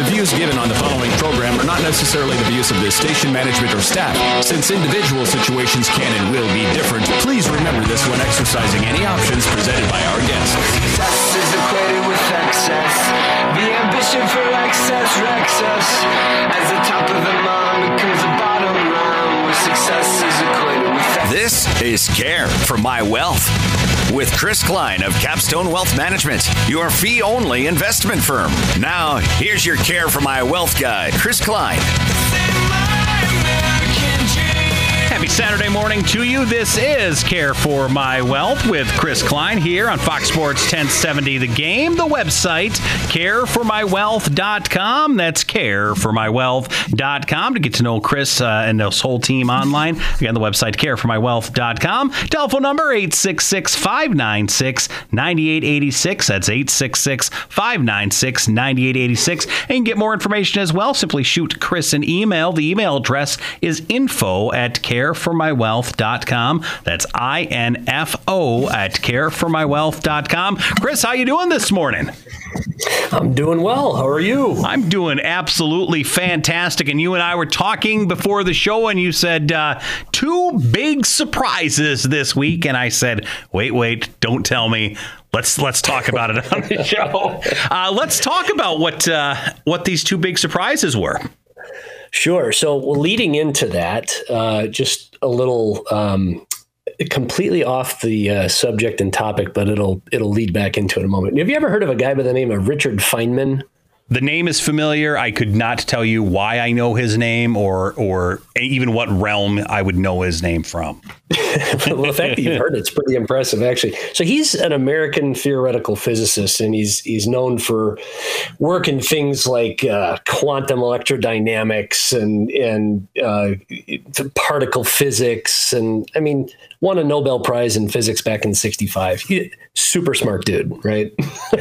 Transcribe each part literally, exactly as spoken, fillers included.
views given on the following program are not necessarily the views of the station management or staff. Since individual situations can and will be different, please remember this when exercising any options presented by our guests. Success is equated with excess. The ambition for excess wrecks us. As the top of the mountain becomes the bottom line, where success is equated with excess. This is Care for My Wealth with Chris Klein of Capstone Wealth Management, your fee-only investment firm. Now, here's your Care for My Wealth guy, Chris Klein. Happy Saturday morning to you. This is Care for My Wealth with Chris Klein here on Fox Sports ten seventy The Game. The website, care for my wealth dot com. That's care for my wealth dot com to get to know Chris uh, and this whole team online. Again, the website, care for my wealth dot com. Telephone number, eight six six, five nine six, nine eight eight six. That's eight six six, five nine six, nine eight eight six. And you can get more information as well. Simply shoot Chris an email. The email address is info at care for my wealth dot com. That's I N F O at care for my wealth dot com. Chris, how you doing this morning? I'm doing well. How are you? I'm doing absolutely fantastic. And you and I were talking before the show, and you said uh, two big surprises this week. And I said, wait, wait, don't tell me. Let's let's talk about it on the show. Uh, let's talk about what uh, what these two big surprises were. Sure. So leading into that, uh, just a little um, completely off the uh, subject and topic, but it'll it'll lead back into it in a moment. Have you ever heard of a guy by the name of Richard Feynman? The name is familiar. I could not tell you why I know his name or or even what realm I would know his name from. Well, the fact that you've heard it's pretty impressive, actually. So he's an American theoretical physicist, and he's he's known for work in things like uh, quantum electrodynamics and and uh, particle physics, and I mean, won a Nobel Prize in physics back in sixty-five. He, super smart dude, right?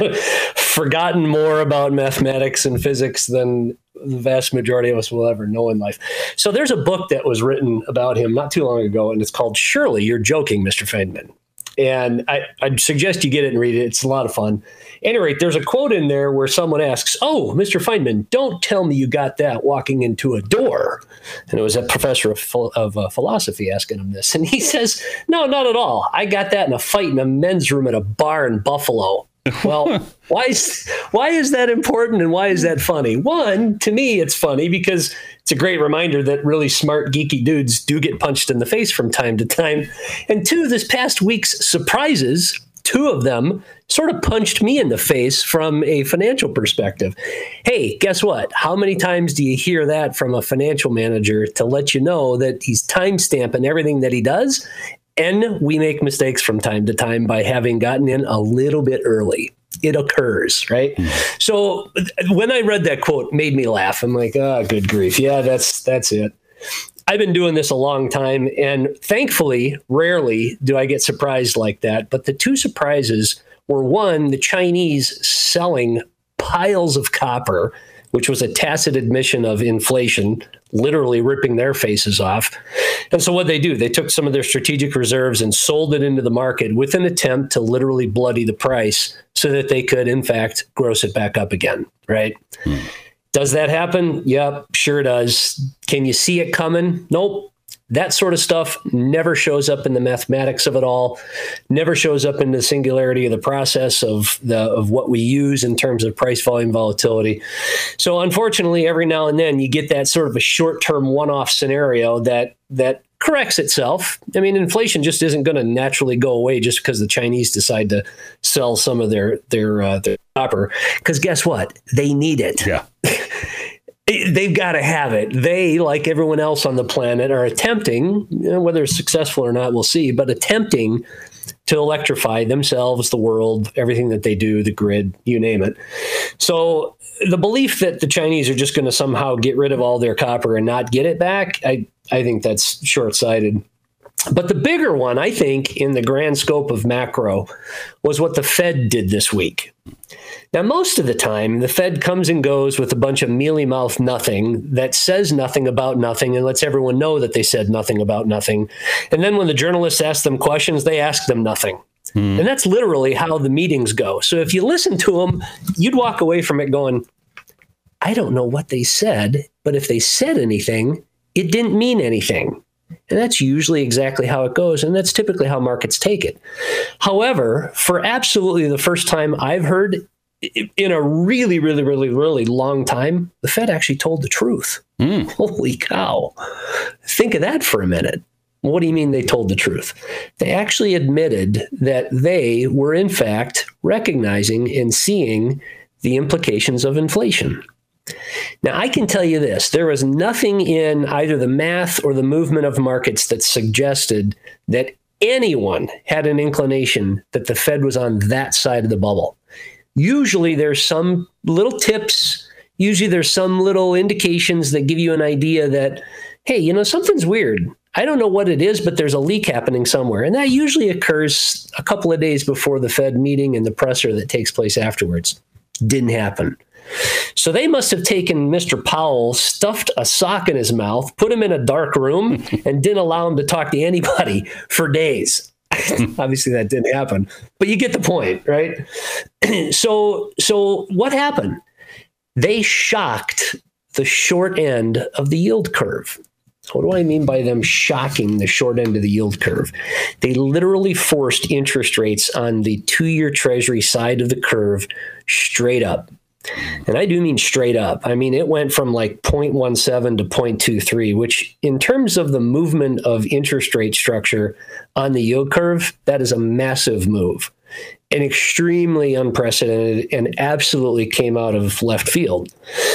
Forgotten more about mathematics and physics than the vast majority of us will ever know in life. So there's a book that was written about him not too long ago, and it's called Surely You're Joking, Mister Feynman. And I, I'd suggest you get it and read it. It's a lot of fun. At any rate, there's a quote in there where someone asks, oh, Mister Feynman, don't tell me you got that walking into a door. And it was a professor of, of uh, philosophy asking him this. And he says, no, not at all. I got that in a fight in a men's room at a bar in Buffalo. Well, why is why is that important and why is that funny? One, to me, it's funny because it's a great reminder that really smart, geeky dudes do get punched in the face from time to time. And two, this past week's surprises, two of them sort of punched me in the face from a financial perspective. Hey, guess what? How many times do you hear that from a financial manager to let you know that he's time stamping everything that he does? And we make mistakes from time to time by having gotten in a little bit early. It occurs, right? Mm-hmm. So when I read that quote, it made me laugh. I'm like, oh, good grief. Yeah, that's that's it. I've been doing this a long time, and thankfully, rarely do I get surprised like that. But the two surprises were, one, the Chinese selling piles of copper, which was a tacit admission of inflation, literally ripping their faces off. And so what they do, they took some of their strategic reserves and sold it into the market with an attempt to literally bloody the price so that they could, in fact, gross it back up again, right? Hmm. Does that happen? Yep, sure does. Can you see it coming? Nope. That sort of stuff never shows up in the mathematics of it all, never shows up in the singularity of the process of the of what we use in terms of price volume volatility. So unfortunately, every now and then you get that sort of a short-term one-off scenario that that corrects itself. I mean, inflation just isn't going to naturally go away just because the Chinese decide to sell some of their their, uh, their copper. Because guess what? They need it. Yeah. They've got to have it. They, like everyone else on the planet, are attempting, you know, whether it's successful or not, we'll see, but attempting to electrify themselves, the world, everything that they do, the grid, you name it. So the belief that the Chinese are just going to somehow get rid of all their copper and not get it back, I, I think that's short-sighted. But the bigger one, I think, in the grand scope of macro, was what the Fed did this week. Now, most of the time, the Fed comes and goes with a bunch of mealy-mouthed nothing that says nothing about nothing and lets everyone know that they said nothing about nothing. And then when the journalists ask them questions, they ask them nothing. Hmm. And that's literally how the meetings go. So if you listen to them, you'd walk away from it going, I don't know what they said, but if they said anything, it didn't mean anything. And that's usually exactly how it goes, and that's typically how markets take it. However, for absolutely the first time I've heard in a really, really, really, really long time, the Fed actually told the truth. Mm. Holy cow. Think of that for a minute. What do you mean they told the truth? They actually admitted that they were, in fact, recognizing and seeing the implications of inflation. Now, I can tell you this. There was nothing in either the math or the movement of markets that suggested that anyone had an inclination that the Fed was on that side of the bubble. Usually there's some little tips. Usually there's some little indications that give you an idea that, hey, you know, something's weird. I don't know what it is, but there's a leak happening somewhere. And that usually occurs a couple of days before the Fed meeting and the presser that takes place afterwards. Didn't happen. So they must have taken Mister Powell, stuffed a sock in his mouth, put him in a dark room, and didn't allow him to talk to anybody for days. Obviously, that didn't happen, but you get the point, right? so, so what happened? They shocked the short end of the yield curve. What do I mean by them shocking the short end of the yield curve? They literally forced interest rates on the two-year Treasury side of the curve straight up. And I do mean straight up. I mean, it went from like zero point one seven to zero point two three, which in terms of the movement of interest rate structure on the yield curve, that is a massive move and extremely unprecedented and absolutely came out of left field.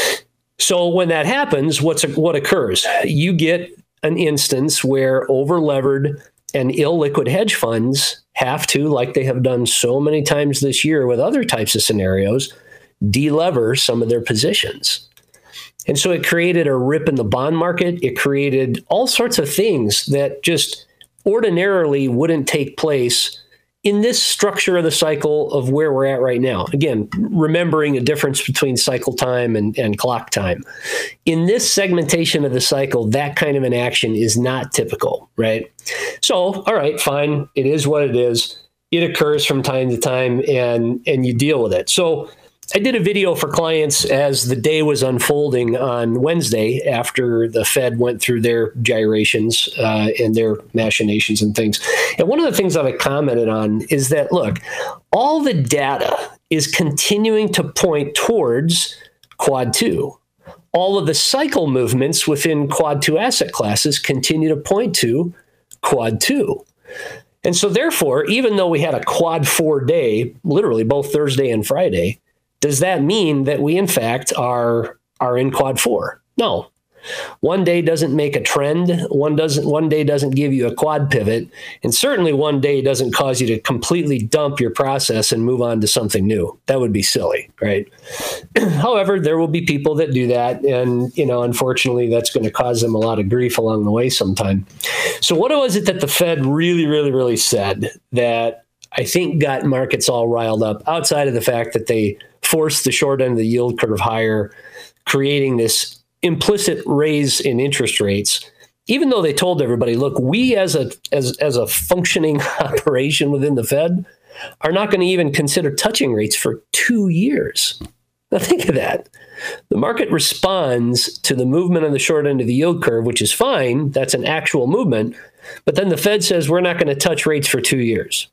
So when that happens, what's what occurs? You get an instance where over-levered and illiquid hedge funds have to, like they have done so many times this year with other types of scenarios, de-lever some of their positions. And so it created a rip in the bond market. It created all sorts of things that just ordinarily wouldn't take place in this structure of the cycle of where we're at right now. Again, remembering a difference between cycle time and, and clock time. In this segmentation of the cycle, that kind of an action is not typical, right? So, all right, fine. It is what it is. It occurs from time to time, and, and you deal with it. So I did a video for clients as the day was unfolding on Wednesday after the Fed went through their gyrations uh, and their machinations and things. And one of the things that I commented on is that, look, all the data is continuing to point towards quad two. All of the cycle movements within quad two asset classes continue to point to quad two. And so therefore, even though we had a quad four day, literally both Thursday and Friday, does that mean that we, in fact, are are in quad four? No. One day doesn't make a trend. One doesn't. One day doesn't give you a quad pivot, and certainly one day doesn't cause you to completely dump your process and move on to something new. That would be silly, right? However, there will be people that do that, and you know, unfortunately, that's going to cause them a lot of grief along the way sometime. So, what was it that the Fed really, really, really said that I think got markets all riled up, outside of the fact that they forced the short end of the yield curve higher, creating this implicit raise in interest rates, even though they told everybody, look, we as a as as a functioning operation within the Fed are not going to even consider touching rates for two years. Now think of that. The market responds to the movement on the short end of the yield curve, which is fine. That's an actual movement. But then the Fed says we're not going to touch rates for two years.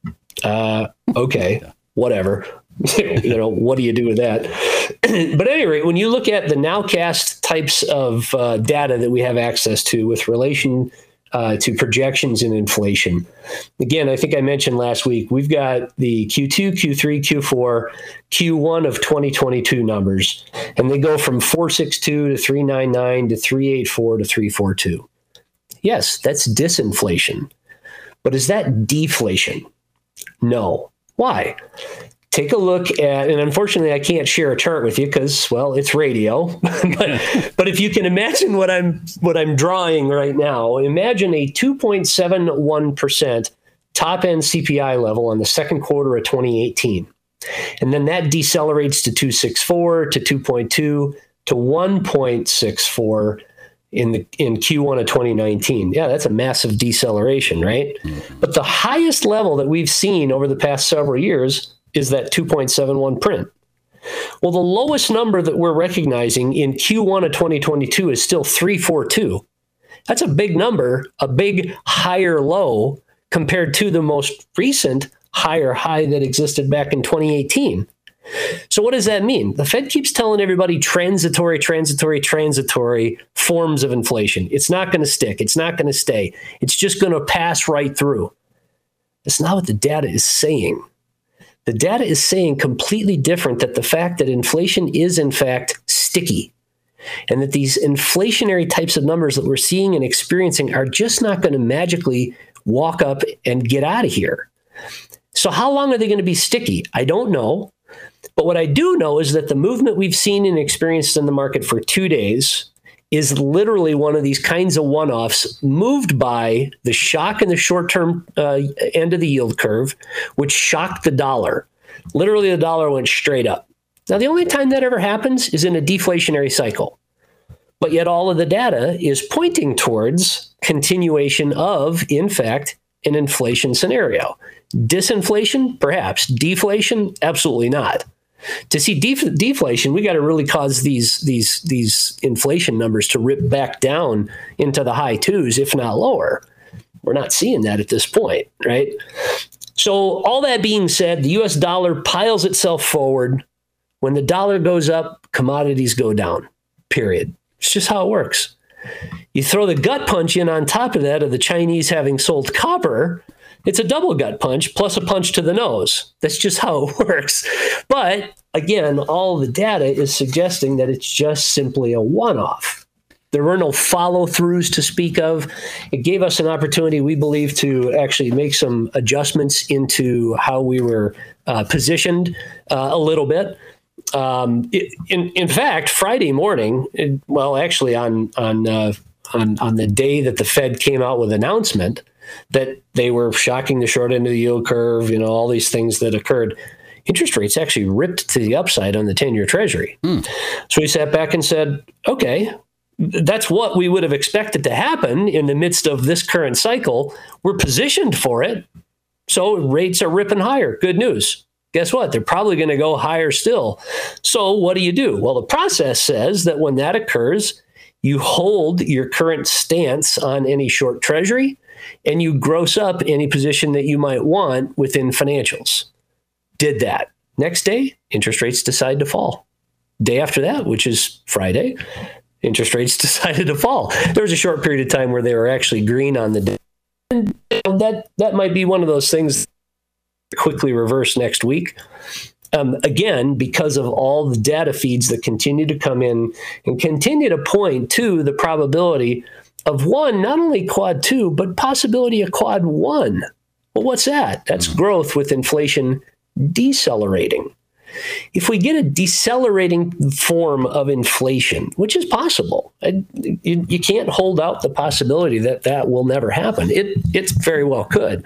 Uh, okay, whatever. You know, what do you do with that? But at any rate, when you look at the nowcast types of uh, data that we have access to with relation uh, to projections in inflation, again, I think I mentioned last week, we've got the Q two, Q three, Q four, Q one of twenty twenty-two numbers, and they go from four sixty-two to three ninety-nine to three eighty-four to three forty-two. Yes, that's disinflation. But is that deflation? No. Why? Take a look at, and unfortunately I can't share a chart with you because, well, it's radio. but, but if you can imagine what I'm what I'm drawing right now, imagine a two point seven one percent top end C P I level on the second quarter of twenty eighteen. And then that decelerates to two point six four, to two point two, to one point six four in the in Q one of twenty nineteen. Yeah, that's a massive deceleration, right? Mm-hmm. But the highest level that we've seen over the past several years is that two point seven one print. Well, the lowest number that we're recognizing in Q one of twenty twenty-two is still three forty-two. That's a big number, a big higher low compared to the most recent higher high that existed back in twenty eighteen. So what does that mean? The Fed keeps telling everybody transitory, transitory, transitory forms of inflation. It's not going to stick. It's not going to stay. It's just going to pass right through. That's not what the data is saying. The data is saying completely different, that the fact that inflation is in fact sticky, and that these inflationary types of numbers that we're seeing and experiencing are just not going to magically walk up and get out of here. So how long are they going to be sticky? I don't know. But what I do know is that the movement we've seen and experienced in the market for two days is literally one of these kinds of one-offs moved by the shock in the short-term uh, end of the yield curve, which shocked the dollar. Literally, the dollar went straight up. Now, the only time that ever happens is in a deflationary cycle. But yet all of the data is pointing towards continuation of, in fact, an inflation scenario. Disinflation, perhaps. Deflation, absolutely not. To see def- deflation, we got to really cause these these these inflation numbers to rip back down into the high twos, if not lower. We're not seeing that at this point, right? So all that being said, the U S dollar piles itself forward. When the dollar goes up, commodities go down, period. It's just how it works. You throw the gut punch in on top of that of the Chinese having sold copper, it's a double gut punch plus a punch to the nose. That's just how it works. But again, all the data is suggesting that it's just simply a one-off. There were no follow-throughs to speak of. It gave us an opportunity, we believe, to actually make some adjustments into how we were uh, positioned uh, a little bit. Um, in in fact, Friday morning, it, well, actually on on, uh, on on the day that the Fed came out with an announcement that they were shocking the short end of the yield curve, you know, all these things that occurred, interest rates actually ripped to the upside on the ten-year Treasury. Mm. So we sat back and said, okay, that's what we would have expected to happen in the midst of this current cycle. We're positioned for it. So rates are ripping higher. Good news. Guess what? They're probably going to go higher still. So what do you do? Well, the process says that when that occurs, you hold your current stance on any short Treasury and you gross up any position that you might want within financials. Did that. Next day, interest rates decide to fall. Day after that, which is Friday, interest rates decided to fall. There was a short period of time where they were actually green on the day. And that, that might be one of those things that quickly reverse next week. Um, again, because of all the data feeds that continue to come in and continue to point to the probability of one, not only quad two, but possibility of quad one. Well, what's that? That's growth with inflation decelerating. If we get a decelerating form of inflation, which is possible, I, you, you can't hold out the possibility that that will never happen. It it very well could.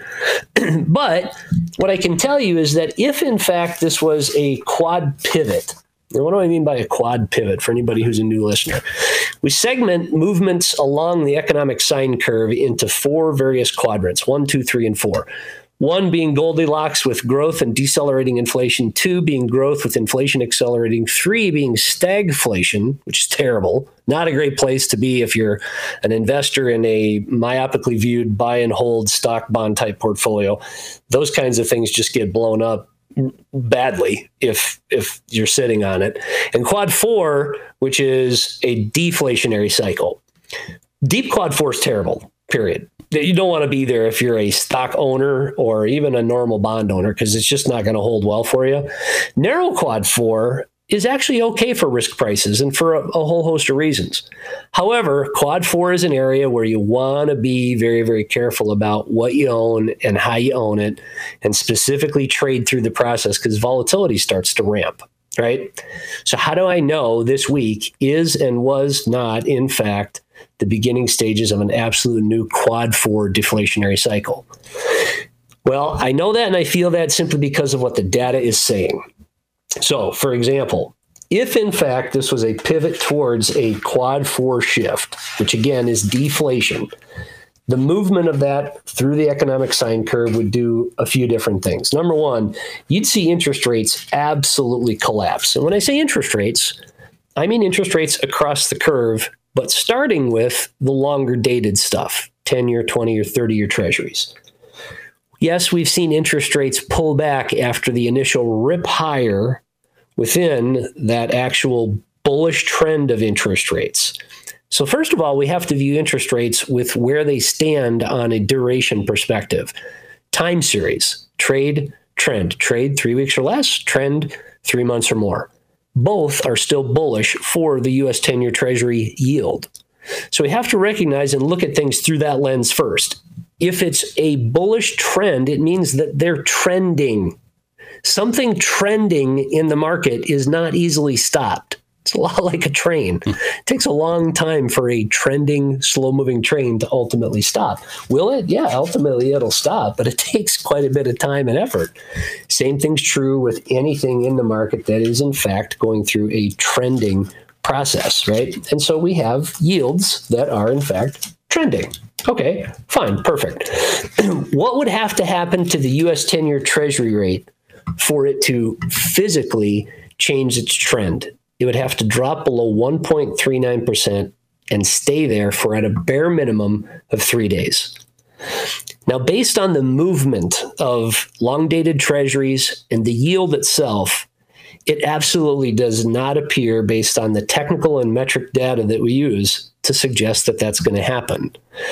But what I can tell you is that if, in fact, this was a quad pivot, and what do I mean by a quad pivot for anybody who's a new listener? We segment movements along the economic sine curve into four various quadrants, one, two, three, and four. One being Goldilocks with growth and decelerating inflation. Two being growth with inflation accelerating. Three being stagflation, which is terrible. Not a great place to be if you're an investor in a myopically viewed buy and hold stock bond type portfolio. Those kinds of things just get blown up badly if if you're sitting on it. And quad four, which is a deflationary cycle. Deep quad four is terrible, period. You don't want to be there if you're a stock owner or even a normal bond owner, because it's just not going to hold well for you. Narrow quad four is actually okay for risk prices and for a, a whole host of reasons. However, quad four is an area where you want to be very, very careful about what you own and how you own it, and specifically trade through the process because volatility starts to ramp, right? So how do I know this week is and was not, in fact, the beginning stages of an absolute new quad four deflationary cycle? Well, I know that and I feel that simply because of what the data is saying. So, for example, if in fact this was a pivot towards a quad four shift, which again is deflation, the movement of that through the economic sine curve would do a few different things. Number one, you'd see interest rates absolutely collapse. And when I say interest rates, I mean interest rates across the curve, but starting with the longer dated stuff, ten-year, twenty-year, thirty-year treasuries. Yes, we've seen interest rates pull back after the initial rip higher within that actual bullish trend of interest rates. So first of all, we have to view interest rates with where they stand on a duration perspective. Time series, trade, trend. Trade three weeks or less, trend three months or more. Both are still bullish for the U S ten-year Treasury yield. So we have to recognize and look at things through that lens first. If it's a bullish trend, it means that they're trending. Something trending in the market is not easily stopped. It's a lot like a train. It takes a long time for a trending, slow-moving train to ultimately stop. Will it? Yeah, ultimately it'll stop, but it takes quite a bit of time and effort. Same thing's true with anything in the market that is, in fact, going through a trending process, right? And so we have yields that are, in fact, trending. Okay, fine, perfect. What would have to happen to the U S ten-year Treasury rate for it to physically change its trend? It would have to drop below one point three nine percent and stay there for at a bare minimum of three days. Now, based on the movement of long-dated treasuries and the yield itself, it absolutely does not appear, based on the technical and metric data that we use, to suggest that that's going to happen.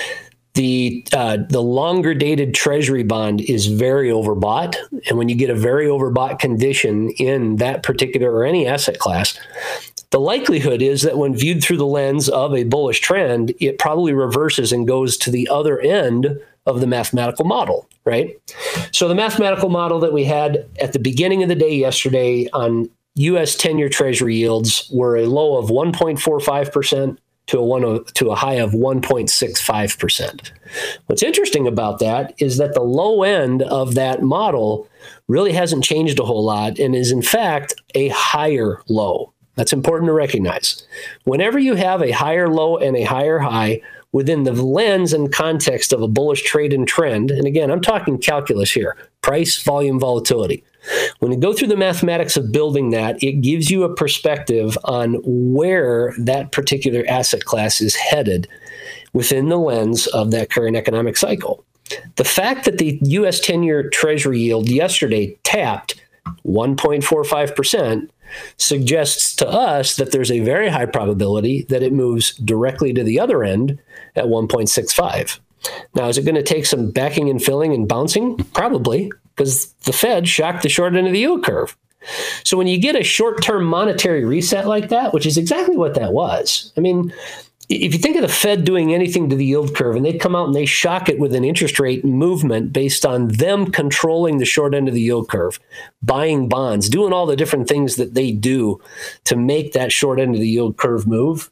The uh, the longer dated treasury bond is very overbought. And when you get a very overbought condition in that particular or any asset class, the likelihood is that when viewed through the lens of a bullish trend, it probably reverses and goes to the other end of the mathematical model, right? So the mathematical model that we had at the beginning of the day yesterday on U S ten-year Treasury yields were a low of one point four five percent. to a one to a high of one point six five percent. What's interesting about that is that the low end of that model really hasn't changed a whole lot and is in fact a higher low. That's important to recognize. Whenever you have a higher low and a higher high within the lens and context of a bullish trade and trend, and again, I'm talking calculus here, price, volume, volatility. When you go through the mathematics of building that, it gives you a perspective on where that particular asset class is headed within the lens of that current economic cycle. The fact that the U S ten-year Treasury yield yesterday tapped one point four five percent suggests to us that there's a very high probability that it moves directly to the other end at one point six five. Now, is it going to take some backing and filling and bouncing? Probably, because the Fed shocked the short end of the yield curve. So when you get a short-term monetary reset like that, which is exactly what that was, I mean, if you think of the Fed doing anything to the yield curve and they come out and they shock it with an interest rate movement based on them controlling the short end of the yield curve, buying bonds, doing all the different things that they do to make that short end of the yield curve move,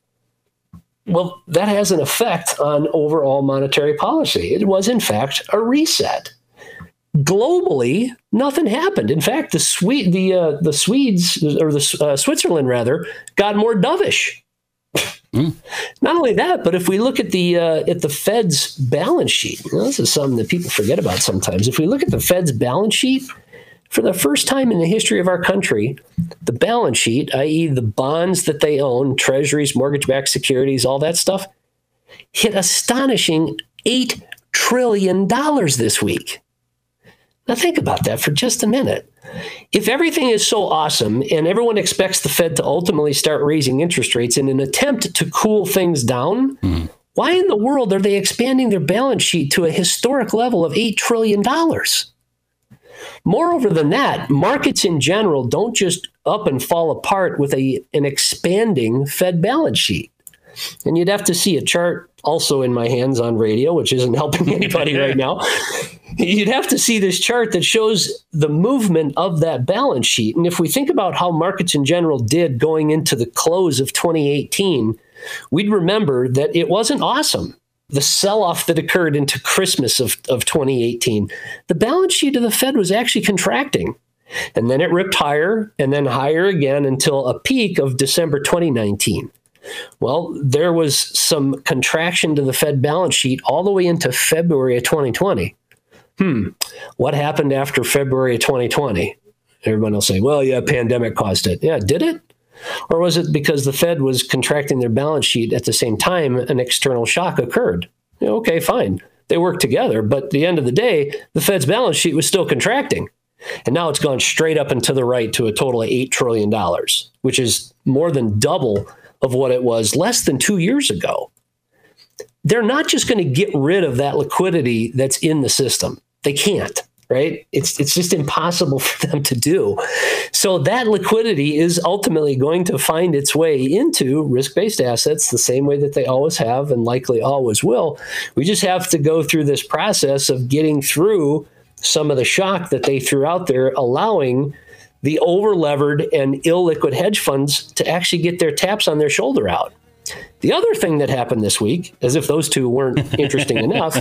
well, that has an effect on overall monetary policy. It was, in fact, a reset. Globally, nothing happened. In fact, the Swede, the uh, the Swedes or the uh, Switzerland rather got more dovish. Mm. Not only that, but if we look at the uh, at the Fed's balance sheet, you know, this is something that people forget about sometimes. If we look at the Fed's balance sheet, for the first time in the history of our country, the balance sheet, that is the bonds that they own, treasuries, mortgage-backed securities, all that stuff, hit astonishing eight trillion dollars this week. Now think about that for just a minute. If everything is so awesome and everyone expects the Fed to ultimately start raising interest rates in an attempt to cool things down, mm. why in the world are they expanding their balance sheet to a historic level of eight trillion dollars? Moreover than that, markets in general don't just up and fall apart with a, an expanding Fed balance sheet. And you'd have to see a chart also in my hands on radio, which isn't helping anybody right now. You'd have to see this chart that shows the movement of that balance sheet. And if we think about how markets in general did going into the close of twenty eighteen, we'd remember that it wasn't awesome. The sell-off that occurred into Christmas of, of twenty eighteen, the balance sheet of the Fed was actually contracting. And then it ripped higher and then higher again until a peak of December twenty nineteen. Well, there was some contraction to the Fed balance sheet all the way into February of twenty twenty. Hmm. What happened after February of twenty twenty? Everyone will say, well, yeah, pandemic caused it. Yeah, did it? Or was it because the Fed was contracting their balance sheet at the same time an external shock occurred? Okay, fine. They worked together, but at the end of the day, the Fed's balance sheet was still contracting. And now it's gone straight up and to the right to a total of eight trillion dollars, which is more than double of what it was less than two years ago. They're not just going to get rid of that liquidity that's in the system. They can't, right? It's it's just impossible for them to do. So that liquidity is ultimately going to find its way into risk-based assets the same way that they always have and likely always will. We just have to go through this process of getting through some of the shock that they threw out there, allowing the over-levered and illiquid hedge funds to actually get their taps on their shoulder out. The other thing that happened this week, as if those two weren't interesting enough,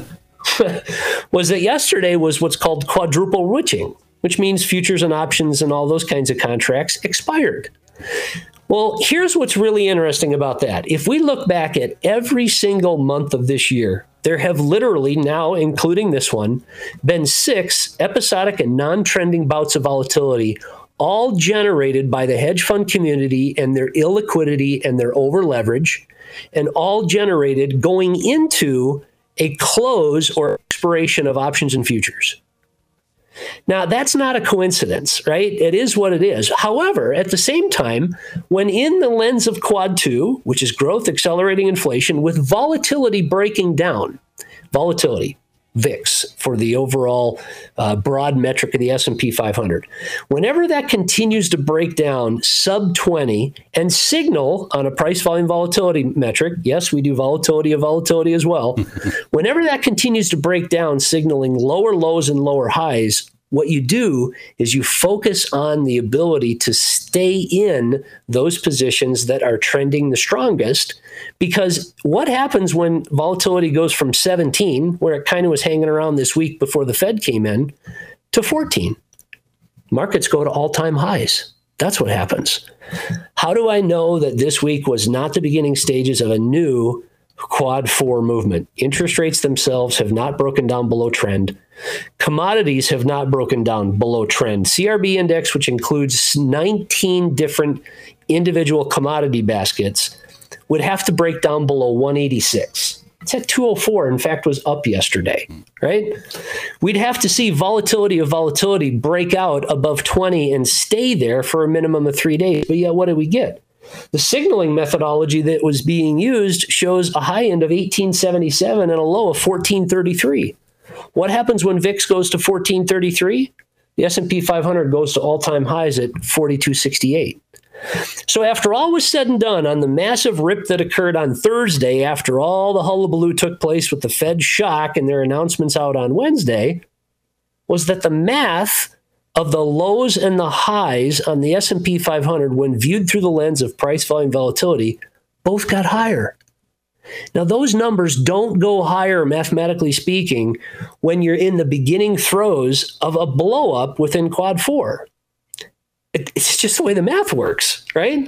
was that yesterday was what's called quadruple witching, which means futures and options and all those kinds of contracts expired. Well, here's what's really interesting about that. If we look back at every single month of this year, there have literally now, including this one, been six episodic and non-trending bouts of volatility, all generated by the hedge fund community and their illiquidity and their over leverage, and all generated going into a close or expiration of options and futures. Now, that's not a coincidence, right? It is what it is. However, at the same time, when in the lens of Quad two, which is growth accelerating inflation with volatility breaking down, volatility, V I X for the overall uh, broad metric of the S and P five hundred. Whenever that continues to break down sub twenty and signal on a price volume volatility metric, yes, we do volatility of volatility as well. Whenever that continues to break down, signaling lower lows and lower highs, what you do is you focus on the ability to stay in those positions that are trending the strongest, because what happens when volatility goes from seventeen, where it kind of was hanging around this week before the Fed came in, to fourteen? Markets go to all-time highs. That's what happens. How do I know that this week was not the beginning stages of a new quad four movement? Interest rates themselves have not broken down below trend. Commodities have not broken down below trend. C R B index, which includes nineteen different individual commodity baskets, would have to break down below one eighty-six. It's at two oh four, in fact, was up yesterday, right? We'd have to see volatility of volatility break out above twenty and stay there for a minimum of three days. But yeah, what did we get? The signaling methodology that was being used shows a high end of eighteen seventy-seven and a low of fourteen thirty-three. What happens when V I X goes to fourteen thirty-three? The S and P five hundred goes to all-time highs at forty-two sixty-eight. So after all was said and done on the massive rip that occurred on Thursday, after all the hullabaloo took place with the Fed shock and their announcements out on Wednesday, was that the math of the lows and the highs on the S and P five hundred, when viewed through the lens of price volume volatility, both got higher. Now, those numbers don't go higher, mathematically speaking, when you're in the beginning throes of a blow up within Quad four. It, it's just the way the math works, right?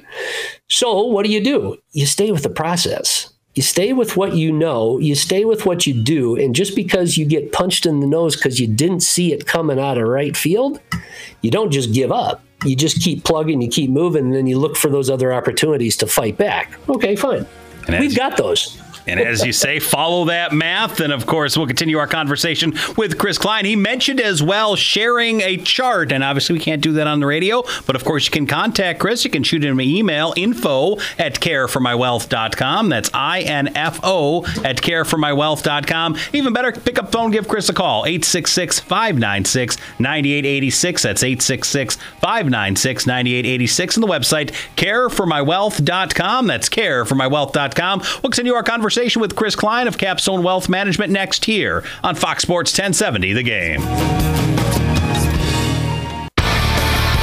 So what do you do? You stay with the process. You stay with what you know. You stay with what you do. And just because you get punched in the nose because you didn't see it coming out of right field, you don't just give up. You just keep plugging, you keep moving, and then you look for those other opportunities to fight back. Okay, fine. We've got those. And as you say, follow that math. And of course, we'll continue our conversation with Chris Klein. He mentioned as well sharing a chart. And obviously, we can't do that on the radio. But of course, you can contact Chris. You can shoot him an email, info at care for my wealth dot com. That's I N F O at care for my wealth dot com. Even better, pick up the phone, give Chris a call. eight six six, five nine six, nine eight eight six. That's eight six six, five nine six, nine eight eight six. And the website, care for my wealth dot com. That's care for my wealth dot com. We'll continue our conversation with Chris Klein of Capstone Wealth Management next here on Fox Sports ten seventy The Game.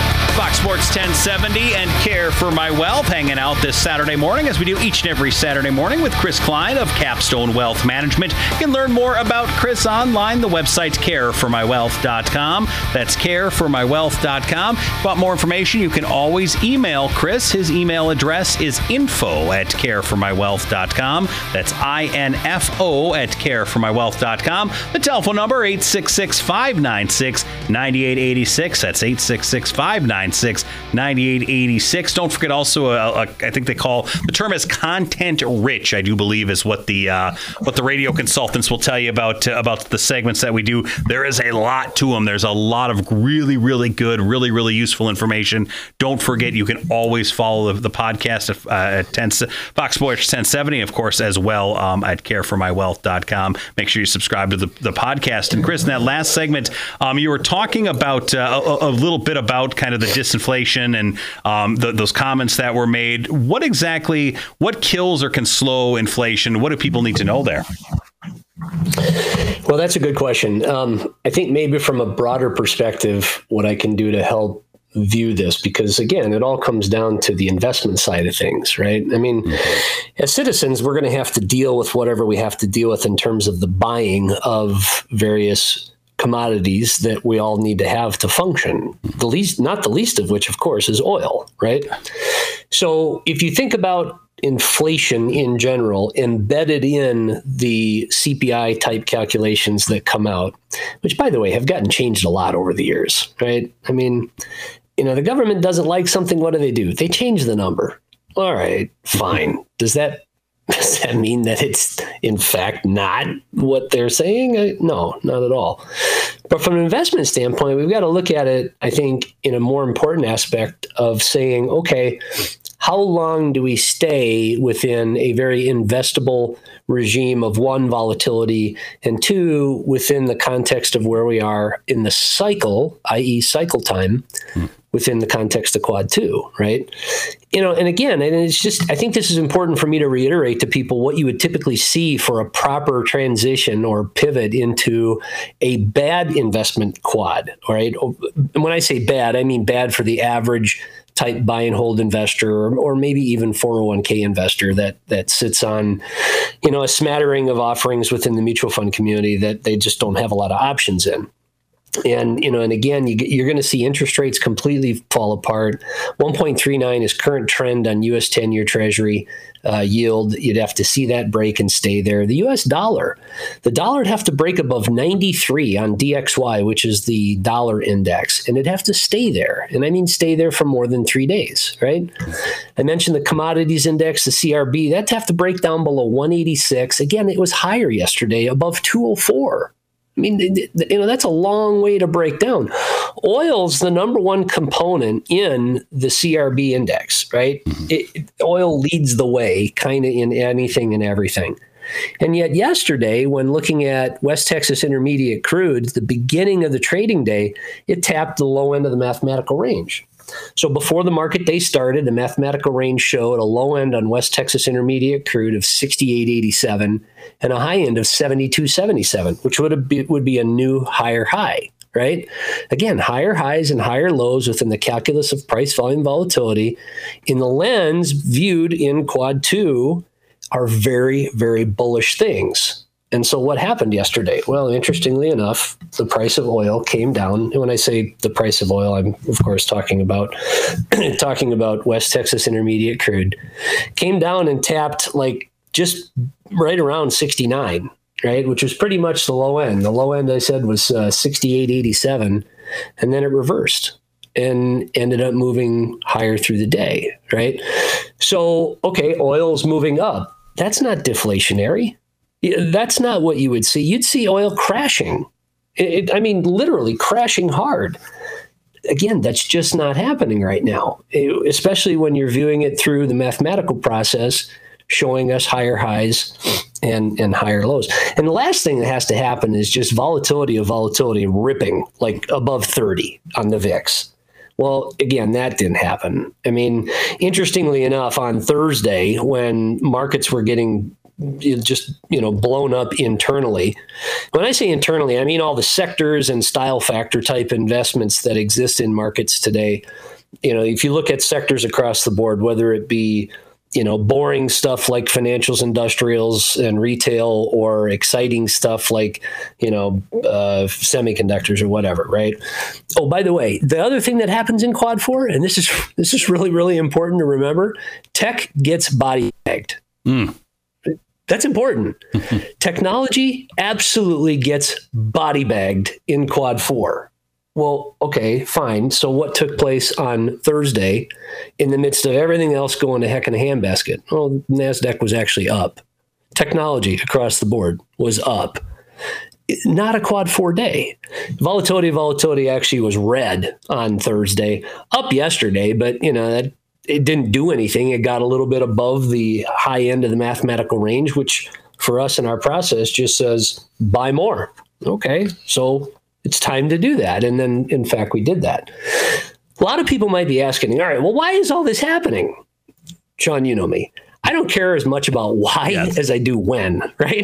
Fox Sports ten seventy and Care for My Wealth, hanging out this Saturday morning as we do each and every Saturday morning with Chris Klein of Capstone Wealth Management. You can learn more about Chris online. The website's care for my wealth dot com. That's care for my wealth dot com. If you want more information, you can always email Chris. His email address is info at care for my wealth dot com. That's I N F O at care for my wealth dot com. The telephone number, eight six six, five nine six, nine eight eight six. That's eight six six, five nine six, nine eight eight six. Don't forget also, uh, uh, I think they call the term is content rich, I do believe is what the uh, what the radio consultants will tell you about uh, about the segments that we do. There is a lot to them. There's a lot of really, really good, really, really useful information. Don't forget, you can always follow the, the podcast at, uh, at ten, Fox Sports ten seventy, of course, as well um, at care for my wealth dot com. Make sure you subscribe to the, the podcast. And Chris, in that last segment, um, you were talking about uh, a, a little bit about kind of the disinflation and um, the, those comments that were made. What exactly, what kills or can slow inflation? What do people need to know there? Well, that's a good question. Um, I think maybe from a broader perspective, what I can do to help view this, because again, it all comes down to the investment side of things, right? I mean, mm-hmm. as citizens, we're going to have to deal with whatever we have to deal with in terms of the buying of various commodities that we all need to have to function. The least, not the least of which, of course, is oil, right? So if you think about inflation in general embedded in the C P I type calculations that come out, which, by the way, have gotten changed a lot over the years, right? I mean, you know, the government doesn't like something. What do they do? They change the number. All right, fine. Does that Does that mean that it's, in fact, not what they're saying? No, not at all. But from an investment standpoint, we've got to look at it, I think, in a more important aspect of saying, okay, how long do we stay within a very investable regime of, one, volatility, and two, within the context of where we are in the cycle, that is cycle time, hmm. within the context of quad two, right? You know, and again, and it's just, I think this is important for me to reiterate to people what you would typically see for a proper transition or pivot into a bad investment quad, all right? And when I say bad, I mean bad for the average type buy and hold investor, or, or maybe even four oh one k investor that that sits on, you know, a smattering of offerings within the mutual fund community that they just don't have a lot of options in. And, you know, and again, you, you're going to see interest rates completely fall apart. one point three nine is current trend on U S ten-year Treasury uh, yield. You'd have to see that break and stay there. The U S dollar, the dollar would have to break above ninety-three on D X Y, which is the dollar index, and it'd have to stay there. And I mean stay there for more than three days, right? I mentioned the commodities index, the C R B, that'd have to break down below one eighty-six. Again, it was higher yesterday, above two oh four. I mean, you know, that's a long way to break down. Oil's the number one component in the C R B index, right? Mm-hmm. It, oil leads the way kind of in anything and everything. And yet yesterday, when looking at West Texas Intermediate crude, the beginning of the trading day, it tapped the low end of the mathematical range. So before the market day started, the mathematical range showed a low end on West Texas Intermediate crude of sixty-eight eighty-seven and a high end of seventy-two seventy-seven, which would be, would be a new higher high, right? Again, higher highs and higher lows within the calculus of price volume volatility in the lens viewed in quad two are very, very bullish things. And so what happened yesterday? Well, interestingly enough, the price of oil came down. And when I say the price of oil, I'm of course talking about talking about West Texas Intermediate crude. Came down and tapped like just right around sixty-nine, right? Which was pretty much the low end. The low end I said was uh, sixty-eight eighty-seven, and then it reversed and ended up moving higher through the day, right? So, okay, oil's moving up. That's not deflationary. That's not what you would see. You'd see oil crashing. It, I mean, literally crashing hard. Again, that's just not happening right now, it, especially when you're viewing it through the mathematical process, showing us higher highs and, and higher lows. And the last thing that has to happen is just volatility of volatility ripping like above thirty on the V I X. Well, again, that didn't happen. I mean, interestingly enough, on Thursday, when markets were getting just, you know, blown up internally. When I say internally, I mean all the sectors and style factor type investments that exist in markets today. you know, if you look at sectors across the board, whether it be, you know, boring stuff like financials, industrials, and retail, or exciting stuff like, you know, uh, semiconductors or whatever, right? Oh, by the way, the other thing that happens in quad four, and this is this is really, really important to remember, tech gets body bagged. Mm. That's important. Technology absolutely gets body bagged in quad four. Well, okay, fine. So what took place on Thursday in the midst of everything else going to heck in a handbasket? Well, NASDAQ was actually up. Technology across the board was up. Not a quad four day. Volatility, volatility actually was red on Thursday, up yesterday, but you know, that it didn't do anything. It got a little bit above the high end of the mathematical range, which for us in our process just says buy more. Okay, so it's time to do that. And then, in fact, we did that. A lot of people might be asking, all right, well, why is all this happening? Sean, you know me. I don't care as much about why yes. as I do when, right?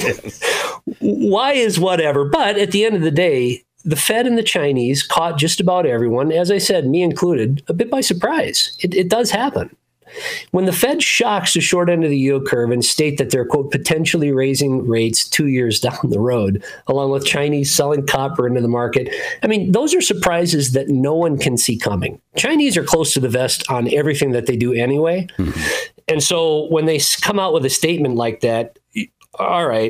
Why is whatever. But at the end of the day, the Fed and the Chinese caught just about everyone, as I said, me included, a bit by surprise. It, it does happen. When the Fed shocks the short end of the yield curve and state that they're, quote, potentially raising rates two years down the road, along with Chinese selling copper into the market, I mean, those are surprises that no one can see coming. Chinese are close to the vest on everything that they do anyway. Mm-hmm. And so when they come out with a statement like that, all right,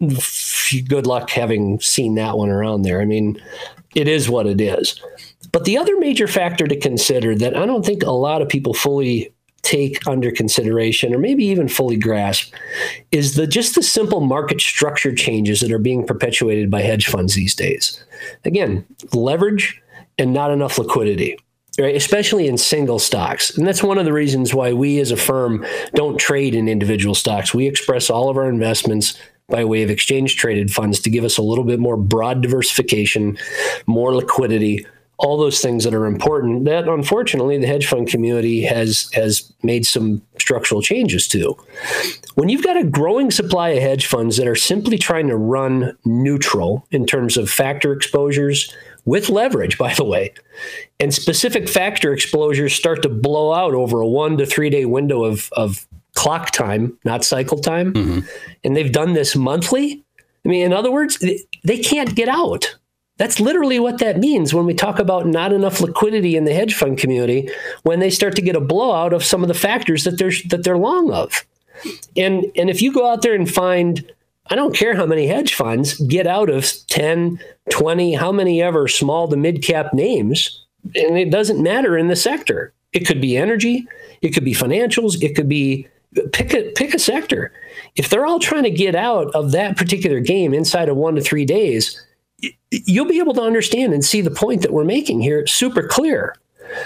good luck having seen that one around there. I mean, it is what it is. But the other major factor to consider that I don't think a lot of people fully take under consideration, or maybe even fully grasp, is the just the simple market structure changes that are being perpetuated by hedge funds these days. Again, leverage and not enough liquidity, right? Especially in single stocks. And that's one of the reasons why we as a firm don't trade in individual stocks. We express all of our investments by way of exchange traded funds to give us a little bit more broad diversification, more liquidity, all those things that are important that, unfortunately, the hedge fund community has has made some structural changes to. When you've got a growing supply of hedge funds that are simply trying to run neutral in terms of factor exposures with leverage, by the way, and specific factor exposures start to blow out over a one to three day window of, of clock time, not cycle time, mm-hmm. and they've done this monthly, I mean, in other words, they can't get out. That's literally what that means when we talk about not enough liquidity in the hedge fund community when they start to get a blowout of some of the factors that they're that they're long of. And and if you go out there and find, I don't care how many hedge funds get out of ten, twenty, how many ever small to mid cap names, and it doesn't matter in the sector. It could be energy, it could be financials, it could be pick a pick a sector. If they're all trying to get out of that particular game inside of one to three days, you'll be able to understand and see the point that we're making here super clear.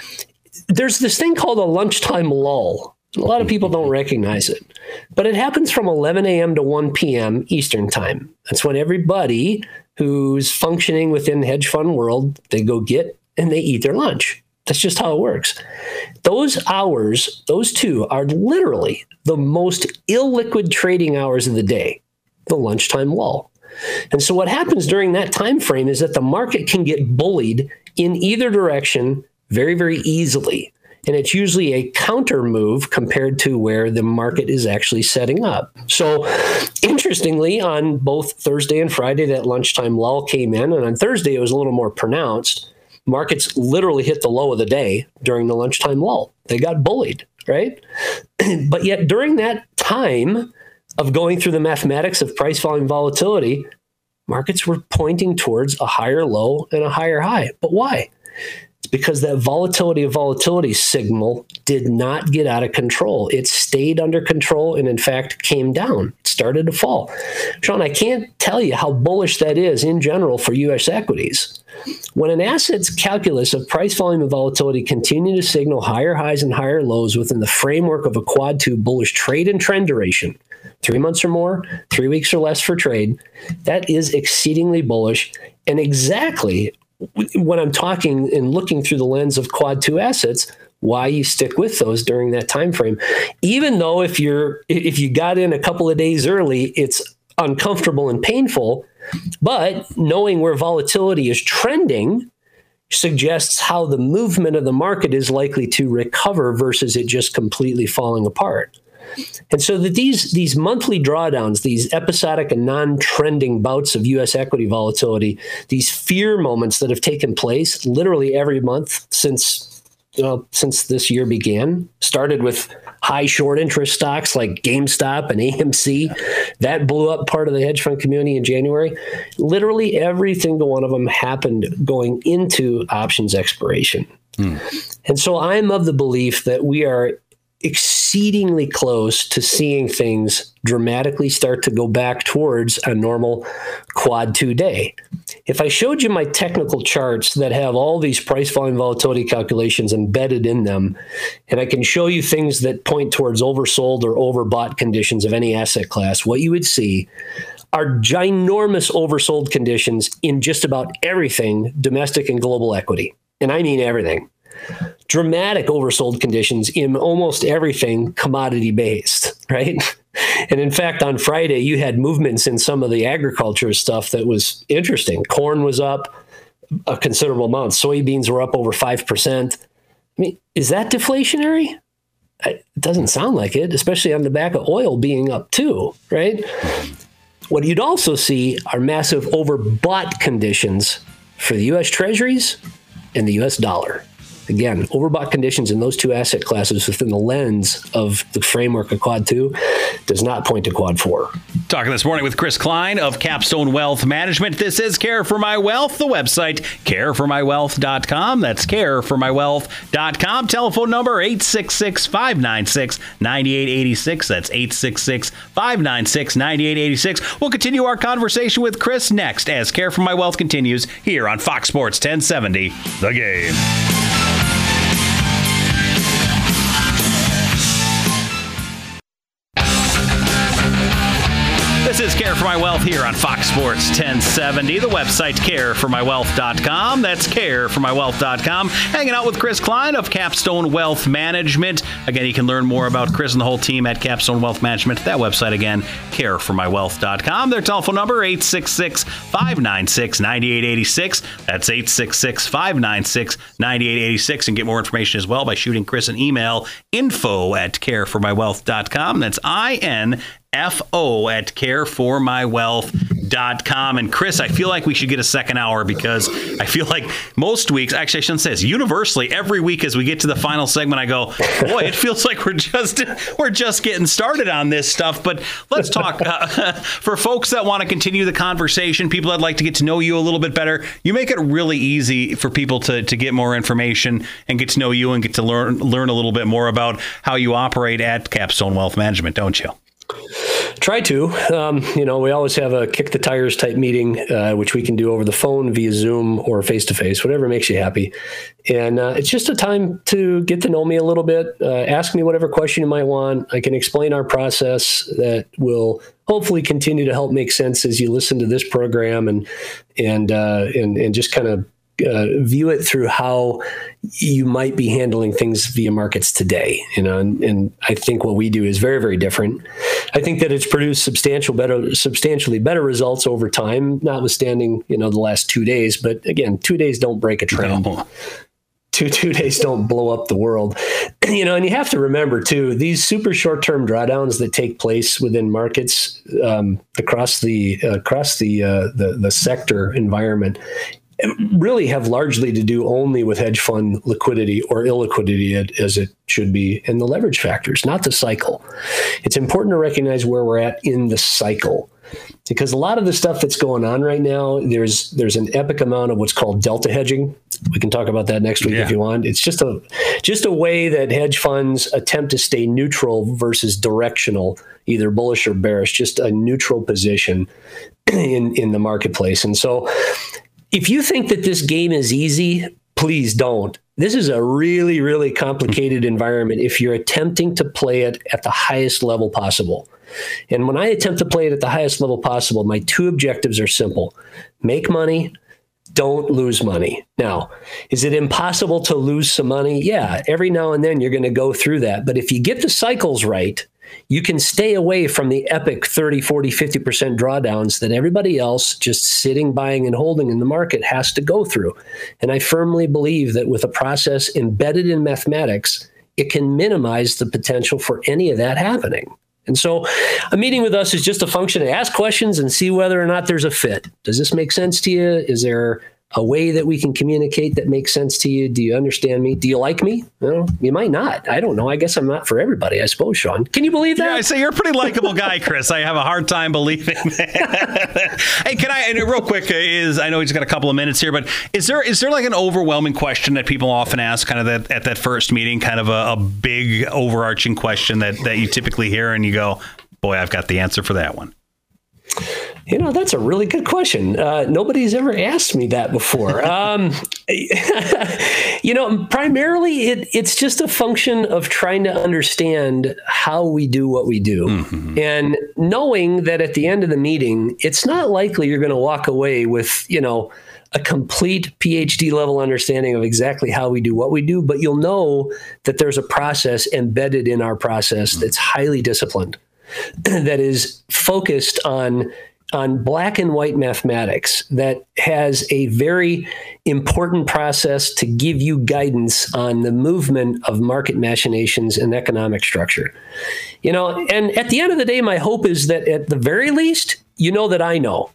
There's this thing called a lunchtime lull. A lot of people don't recognize it, but it happens from eleven a.m. to one p.m. Eastern time. That's when everybody who's functioning within the hedge fund world, they go get and they eat their lunch. That's just how it works. Those hours, those two are literally the most illiquid trading hours of the day, the lunchtime lull. And so what happens during that time frame is that the market can get bullied in either direction very, very easily. And it's usually a counter move compared to where the market is actually setting up. So interestingly, on both Thursday and Friday, that lunchtime lull came in. And on Thursday, it was a little more pronounced. Markets literally hit the low of the day during the lunchtime lull. They got bullied, right? But yet during that time of going through the mathematics of price volume volatility, markets were pointing towards a higher low and a higher high. But why? It's because that volatility of volatility signal did not get out of control. It stayed under control and, in fact, came down. It started to fall. Sean, I can't tell you how bullish that is in general for U S equities. When an asset's calculus of price volume and volatility continue to signal higher highs and higher lows within the framework of a quad two bullish trade and trend duration, three months or more, three weeks or less for trade, that is exceedingly bullish. And exactly when I'm talking and looking through the lens of quad two assets, why you stick with those during that time frame. Even though if you're if you got in a couple of days early, it's uncomfortable and painful, but knowing where volatility is trending, suggests how the movement of the market is likely to recover versus it just completely falling apart. And so that these these monthly drawdowns, these episodic and non-trending bouts of U S equity volatility, these fear moments that have taken place literally every month since you know, since this year began, started with high short interest stocks like GameStop and A M C. That blew up part of the hedge fund community in January. Literally every single one of them happened going into options expiration. Hmm. And so I'm of the belief that we are exceedingly close to seeing things dramatically start to go back towards a normal quad two day. If I showed you my technical charts that have all these price volume volatility calculations embedded in them, and I can show you things that point towards oversold or overbought conditions of any asset class, what you would see are ginormous oversold conditions in just about everything domestic and global equity. And I mean everything. Dramatic oversold conditions in almost everything commodity based, right? And in fact, on Friday, you had movements in some of the agriculture stuff that was interesting. Corn was up a considerable amount. Soybeans were up over five percent. I mean, is that deflationary? It doesn't sound like it, especially on the back of oil being up too, right? What you'd also see are massive overbought conditions for the U S Treasuries and the U S dollar. Again, overbought conditions in those two asset classes within the lens of the framework of Quad two does not point to Quad four. Talking this morning with Chris Klein of Capstone Wealth Management. This is Care for My Wealth, the website, care for my wealth dot com. That's care for my wealth dot com. Telephone number eight six six, five nine six, nine eight eight six. That's eight six six, five nine six, nine eight eight six. We'll continue our conversation with Chris next as Care for My Wealth continues here on Fox Sports ten seventy, The Game. This is Care for My Wealth here on Fox Sports ten seventy, the website care for my wealth dot com. That's care for my wealth dot com. Hanging out with Chris Klein of Capstone Wealth Management. Again, you can learn more about Chris and the whole team at Capstone Wealth Management. That website again, care for my wealth dot com. Their telephone number, eight six six, five nine six, nine eight eight six. That's eight six six, five nine six, nine eight eight six. And get more information as well by shooting Chris an email, info at care for my wealth dot com. That's I N F O at care for my wealth dot com. And Chris, I feel like we should get a second hour because I feel like most weeks, actually I shouldn't say this, universally every week as we get to the final segment, I go, boy, it feels like we're just we're just getting started on this stuff. But let's talk uh, for folks that want to continue the conversation, people that'd like to get to know you a little bit better. You make it really easy for people to to get more information and get to know you and get to learn learn a little bit more about how you operate at Capstone Wealth Management, don't you? Try to. Um, you know, we always have a kick the tires type meeting, uh, which we can do over the phone, via Zoom, or face to face, whatever makes you happy. And uh, it's just a time to get to know me a little bit. Uh, ask me whatever question you might want. I can explain our process that will hopefully continue to help make sense as you listen to this program, and and uh, and and just kind of Uh, view it through how you might be handling things via markets today, you know, and, and I think what we do is very, very different. I think that it's produced substantial better, substantially better results over time, notwithstanding, you know, the last two days. But again, two days don't break a trend. No. Two two days don't blow up the world, you know. And you have to remember too, these super short-term drawdowns that take place within markets um, across the uh, across the, uh, the the sector environment really have largely to do only with hedge fund liquidity or illiquidity as it should be, and the leverage factors, not the cycle. It's important to recognize where we're at in the cycle, because a lot of the stuff that's going on right now, there's there's an epic amount of what's called delta hedging. We can talk about that next week yeah. if you want. It's just a just a way that hedge funds attempt to stay neutral versus directional, either bullish or bearish, just a neutral position in, in the marketplace. And so if you think that this game is easy, please don't. This is a really, really complicated environment if you're attempting to play it at the highest level possible. And when I attempt to play it at the highest level possible, my two objectives are simple. Make money, don't lose money. Now, is it impossible to lose some money? Yeah, every now and then you're going to go through that. But if you get the cycles right, You can stay away from the epic thirty, forty, fifty percent drawdowns that everybody else just sitting, buying, and holding in the market has to go through. And I firmly believe that with a process embedded in mathematics, it can minimize the potential for any of that happening. And so a meeting with us is just a function to ask questions and see whether or not there's a fit. Does this make sense to you? Is there a way that we can communicate that makes sense to you? Do you understand me? Do you like me? Well, you might not. I don't know. I guess I'm not for everybody, I suppose, Sean. Can you believe that? Yeah, I say you're a pretty likable guy, Chris. I have a hard time believing that. Hey, can I, and real quick, is I know he's got a couple of minutes here, but is there is there like an overwhelming question that people often ask kind of that, at that first meeting, kind of a, a big overarching question that, that you typically hear and you go, boy, I've got the answer for that one? You know, that's a really good question. Uh, nobody's ever asked me that before. Um, you know, primarily it, it's just a function of trying to understand how we do what we do. Mm-hmm. And knowing that at the end of the meeting, it's not likely you're going to walk away with, you know, a complete P H D level understanding of exactly how we do what we do, but you'll know that there's a process embedded in our process that's highly disciplined, that is focused on on black and white mathematics, that has a very important process to give you guidance on the movement of market machinations and economic structure. You know, and at the end of the day, my hope is that at the very least, you know that I know.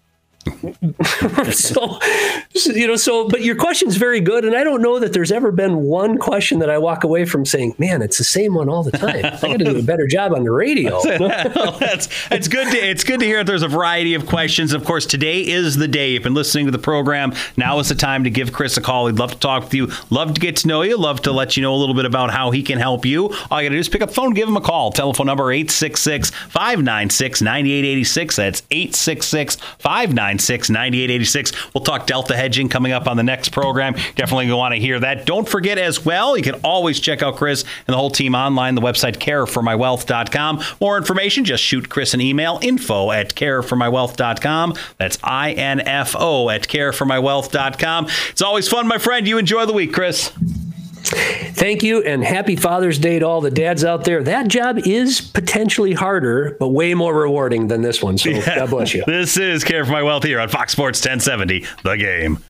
so, you know, so, but your question's very good. And I don't know that there's ever been one question that I walk away from saying, man, it's the same one all the time. I got to do a better job on the radio. that's, it's good to, it's good to hear that there's a variety of questions. Of course, today is the day. You've been listening to the program. Now is the time to give Chris a call. He'd love to talk with you. Love to get to know you. Love to let you know a little bit about how he can help you. All you got to do is pick up the phone, give him a call. Telephone number eight six six, five nine six, nine eight eight six. That's eight six six, five nine six, nine eight eight six. We'll talk delta hedging coming up on the next program. Definitely going to want to hear that. Don't forget as well, you can always check out Chris and the whole team online, the website care for my wealth dot com. More information, just shoot Chris an email, info at care for my wealth dot com. That's I N F O at care for my wealth dot com. It's always fun, my friend. You enjoy the week, Chris. Thank you, and happy Father's Day to all the dads out there. That job is potentially harder, but way more rewarding than this one. So yeah. God bless you. This is Care for My Wealth here on Fox Sports ten seventy, The Game.